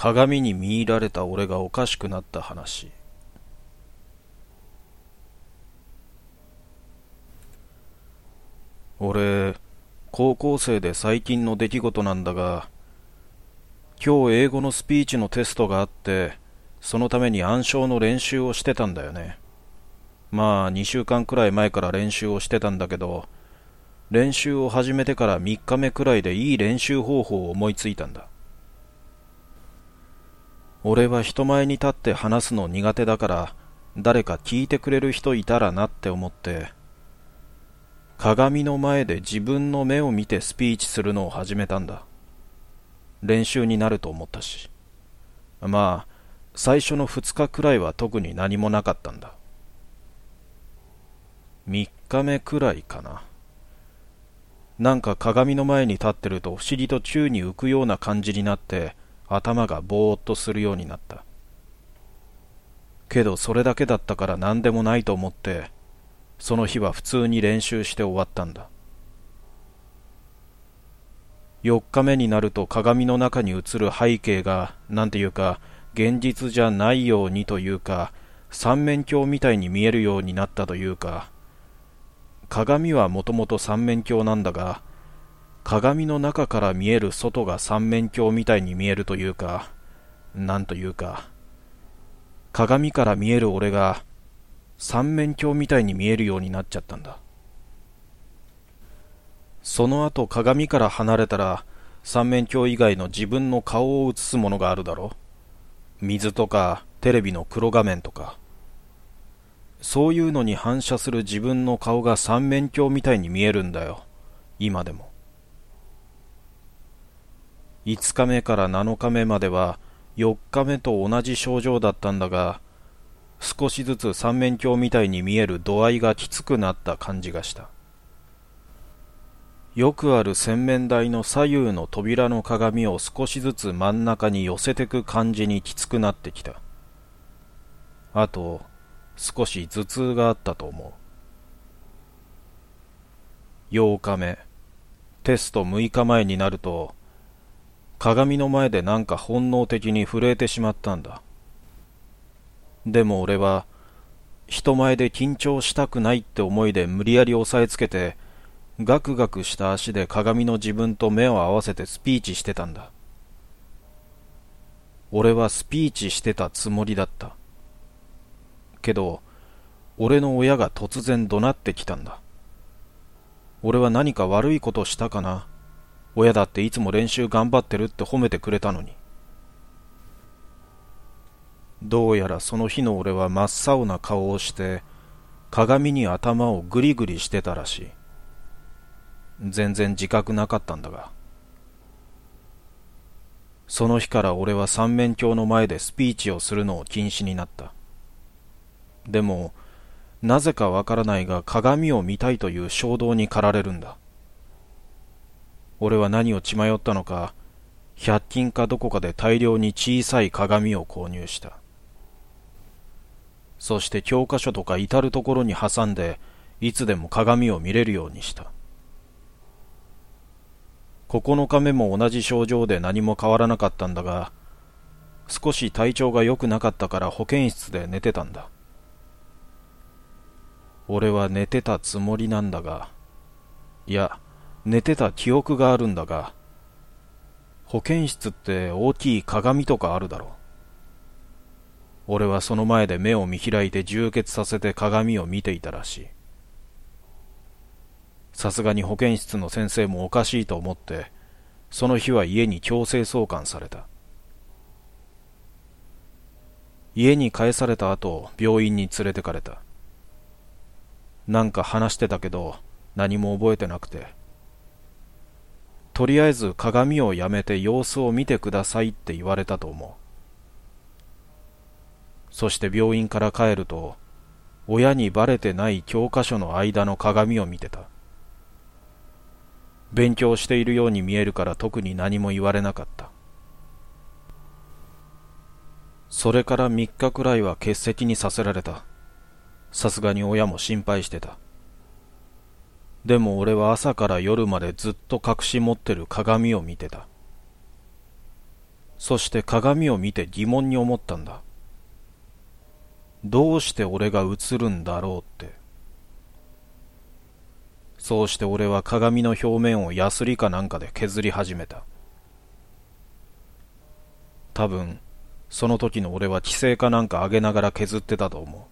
鏡に見入られた俺がおかしくなった話。俺、高校生で最近の出来事なんだが、今日英語のスピーチのテストがあって、そのために暗唱の練習をしてたんだよね。まあ2週間くらい前から練習をしてたんだけど、練習を始めてから3日目くらいでいい練習方法を思いついたんだ。俺は人前に立って話すの苦手だから、誰か聞いてくれる人いたらなって思って、鏡の前で自分の目を見てスピーチするのを始めたんだ。練習になると思ったし。まあ、最初の2日くらいは特に何もなかったんだ。3日目くらいかな。なんか鏡の前に立ってると不思議と宙に浮くような感じになって、頭がぼーっとするようになった。けどそれだけだったから何でもないと思って、その日は普通に練習して終わったんだ。4日目になると鏡の中に映る背景が、なんていうか、現実じゃないようにというか、三面鏡みたいに見えるようになったというか、鏡はもともと三面鏡なんだが、鏡の中から見える外が三面鏡みたいに見えるというか、なんというか、鏡から見える俺が三面鏡みたいに見えるようになっちゃったんだ。その後鏡から離れたら、三面鏡以外の自分の顔を映すものがあるだろ。水とかテレビの黒画面とか。そういうのに反射する自分の顔が三面鏡みたいに見えるんだよ、今でも。5日目から7日目までは4日目と同じ症状だったんだが、少しずつ三面鏡みたいに見える度合いがきつくなった感じがした。よくある洗面台の左右の扉の鏡を少しずつ真ん中に寄せてく感じにきつくなってきた。あと、少し頭痛があったと思う。8日目、テスト6日前になると、鏡の前でなんか本能的に震えてしまったんだ。でも俺は、人前で緊張したくないって思いで無理やり押さえつけて、ガクガクした足で鏡の自分と目を合わせてスピーチしてたんだ。俺はスピーチしてたつもりだった。けど、俺の親が突然怒鳴ってきたんだ。俺は何か悪いことしたかな。親だっていつも練習頑張ってるって褒めてくれたのに。どうやらその日の俺は真っ青な顔をして、鏡に頭をグリグリしてたらしい。全然自覚なかったんだが。その日から俺は三面鏡の前でスピーチをするのを禁止になった。でも、なぜかわからないが鏡を見たいという衝動に駆られるんだ。俺は何を血迷ったのか、100均かどこかで大量に小さい鏡を購入した。そして教科書とか至るところに挟んで、いつでも鏡を見れるようにした。9日目も同じ症状で何も変わらなかったんだが、少し体調が良くなかったから保健室で寝てたんだ。俺は寝てたつもりなんだが、いや、寝てた記憶があるんだが、保健室って大きい鏡とかあるだろう。俺はその前で目を見開いて充血させて鏡を見ていたらしい。さすがに保健室の先生もおかしいと思って、その日は家に強制送還された。家に帰された後、病院に連れてかれた。なんか話してたけど、何も覚えてなくて。とりあえず鏡をやめて様子を見てくださいって言われたと思う。そして病院から帰ると、親にバレてない教科書の間の鏡を見てた。勉強しているように見えるから特に何も言われなかった。それから3日くらいは欠席にさせられた。さすがに親も心配してた。でも俺は朝から夜までずっと隠し持ってる鏡を見てた。 そして鏡を見て疑問に思ったんだ。どうして俺が映るんだろうって。そうして俺は鏡の表面をヤスリかなんかで削り始めた。多分、その時の俺は規制かなんか上げながら削ってたと思う。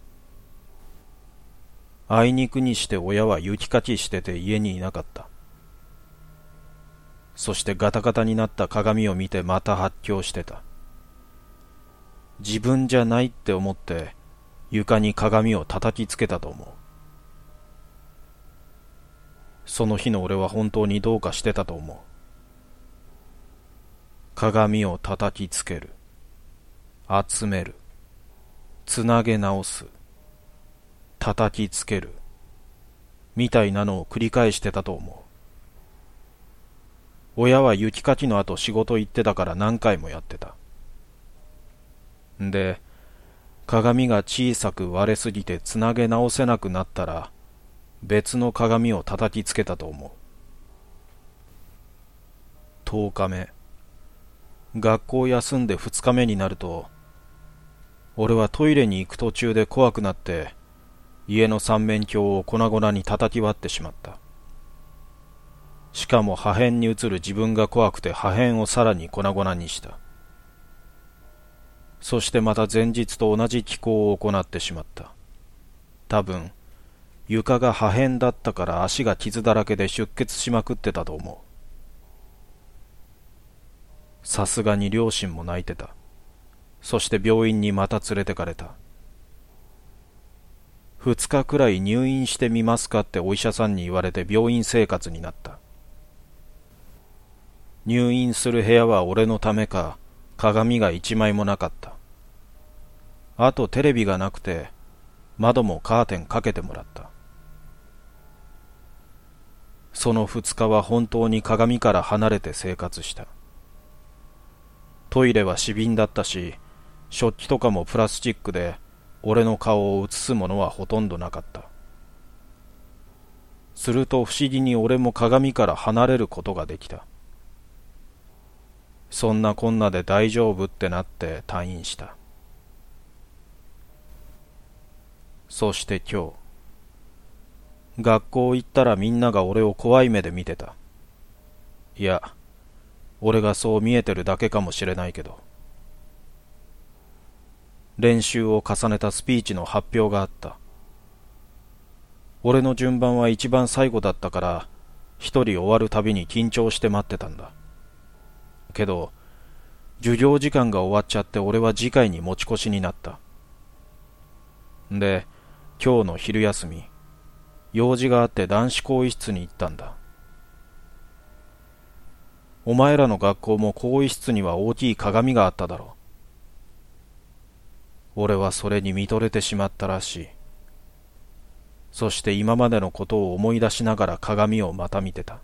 あいにくにして親は雪かきしてて家にいなかった。そしてガタガタになった鏡を見てまた発狂してた。自分じゃないって思って床に鏡を叩きつけたと思う。その日の俺は本当にどうかしてたと思う。鏡を叩きつける、集める、つなげ直す、叩きつけるみたいなのを繰り返してたと思う。親は雪かきの後仕事行ってたから何回もやってた。で、鏡が小さく割れすぎてつなげ直せなくなったら別の鏡を叩きつけたと思う。10日目、学校休んで2日目になると、俺はトイレに行く途中で怖くなって家の三面鏡を粉々に叩き割ってしまった。しかも破片に映る自分が怖くて破片をさらに粉々にした。そしてまた前日と同じ奇行を行ってしまった。多分床が破片だったから足が傷だらけで出血しまくってたと思う。さすがに両親も泣いてた。そして病院にまた連れてかれた。2日くらい入院してみますかってお医者さんに言われて病院生活になった。入院する部屋は俺のためか鏡が一枚もなかった。あとテレビがなくて窓もカーテンかけてもらった。その2日は本当に鏡から離れて生活した。トイレは紙瓶だったし、食器とかもプラスチックで俺の顔を映すものはほとんどなかった。すると不思議に俺も鏡から離れることができた。そんなこんなで大丈夫ってなって退院した。そして今日、学校行ったらみんなが俺を怖い目で見てた。いや、俺がそう見えてるだけかもしれないけど。練習を重ねたスピーチの発表があった。俺の順番は一番最後だったから一人終わるたびに緊張して待ってたんだ。けど授業時間が終わっちゃって俺は次回に持ち越しになった。で、今日の昼休み、用事があって男子更衣室に行ったんだ。お前らの学校も更衣室には大きい鏡があっただろう。俺はそれに見とれてしまったらしい。そして今までのことを思い出しながら鏡をまた見てた。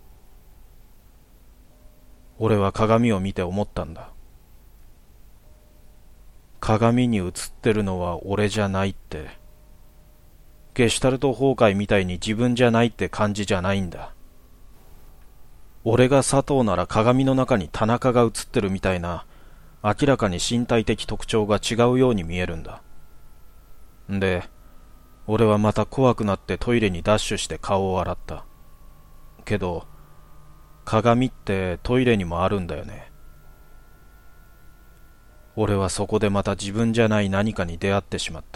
俺は鏡を見て思ったんだ。鏡に映ってるのは俺じゃないって。ゲシュタルト崩壊みたいに自分じゃないって感じじゃないんだ。俺が佐藤なら鏡の中に田中が映ってるみたいな明らかに身体的特徴が違うように見えるんだ。で、俺はまた怖くなってトイレにダッシュして顔を洗った。けど、鏡ってトイレにもあるんだよね。俺はそこでまた自分じゃない何かに出会ってしまった。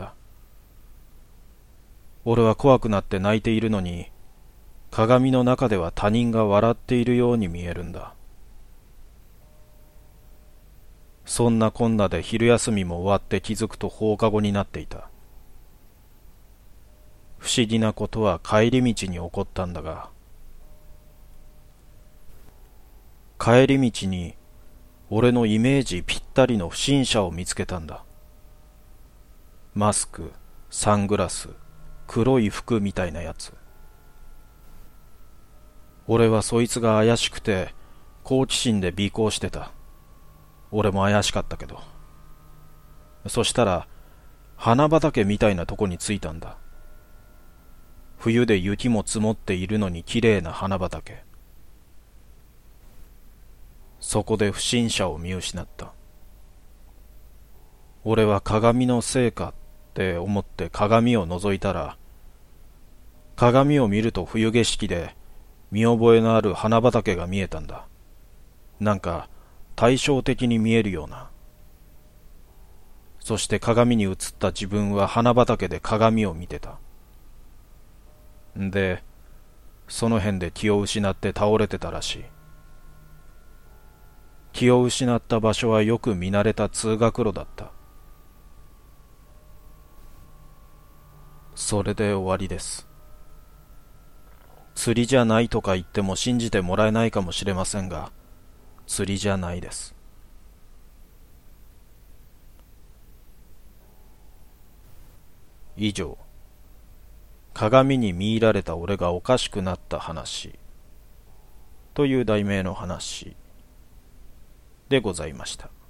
俺は怖くなって泣いているのに、鏡の中では他人が笑っているように見えるんだ。そんなこんなで昼休みも終わって気づくと放課後になっていた。不思議なことは帰り道に起こったんだが、帰り道に俺のイメージぴったりの不審者を見つけたんだ。マスク、サングラス、黒い服みたいなやつ。俺はそいつが怪しくて好奇心で尾行してた。俺も怪しかったけど。そしたら花畑みたいなとこに着いたんだ。冬で雪も積もっているのに綺麗な花畑。 そこで不審者を見失った。俺は鏡のせいかって思って鏡を覗いたら、鏡を見ると冬景色で見覚えのある花畑が見えたんだ。なんか対照的に見えるような。そして鏡に映った自分は花畑で鏡を見てた。で、その辺で気を失って倒れてたらしい。気を失った場所はよく見慣れた通学路だった。それで終わりです。釣りじゃないとか言っても信じてもらえないかもしれませんが、釣りじゃないです。以上、鏡に見入られた俺がおかしくなった話という題名の話でございました。